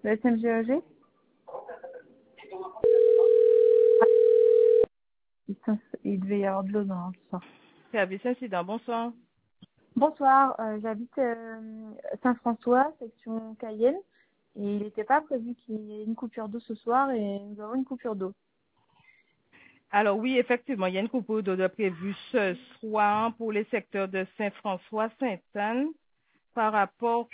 Le SMGEG? Il devait y avoir de l'eau dans tout ça. Service incident, bonsoir. Bonsoir, j'habite Saint-François, section Cayenne, et il n'était pas prévu qu'il y ait une coupure d'eau ce soir, et nous avons une coupure d'eau. Alors oui, effectivement, il y a une coupure d'eau de prévue ce soir pour les secteurs de Saint-François, Sainte-Anne, par rapport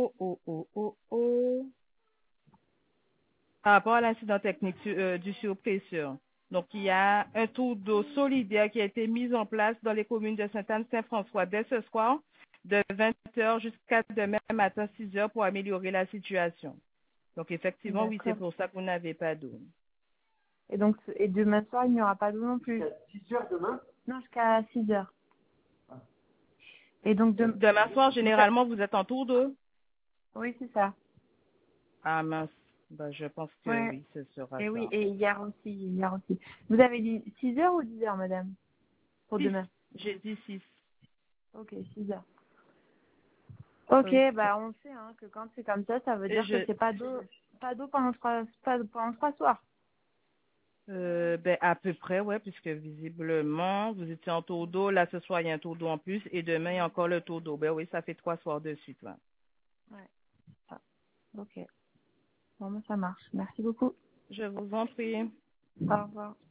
par rapport à l'incident technique du surpresseur. Donc, il y a un tour d'eau solidaire qui a été mis en place dans les communes de Sainte-Anne, Saint-François dès ce soir, de 20 heures jusqu'à demain matin 6 heures pour améliorer la situation. Donc, effectivement, oui, c'est D'accord. pour ça que vous n'avez pas d'eau. Et donc, et demain soir, il n'y aura pas d'eau non plus. Jusqu'à 6 heures demain? Non, jusqu'à 6 heures. Et donc, Demain soir, généralement, vous êtes en tour d'eau? oui, c'est ça. Ah mince, ben, je pense que Ouais. oui, ce sera Et oui, ça. et hier aussi, hier aussi. Vous avez dit 6 heures ou 10 heures, madame, pour 6, demain? j'ai dit 6. Ok, 6 heures. Ok, Ok. bah on sait hein, que quand c'est comme ça veut Et dire que c'est pas d'eau pendant pendant 3 soirs. ben, à peu près, ouais, puisque visiblement, vous étiez en tour d'eau, là, ce soir, il y a un tour d'eau en plus, et demain, il y a encore le tour d'eau. Ben oui, ça fait 3 soirs de suite, là. Ouais. Ah, ok. Bon, bah, ça marche. Merci beaucoup. Je vous en prie. Au revoir.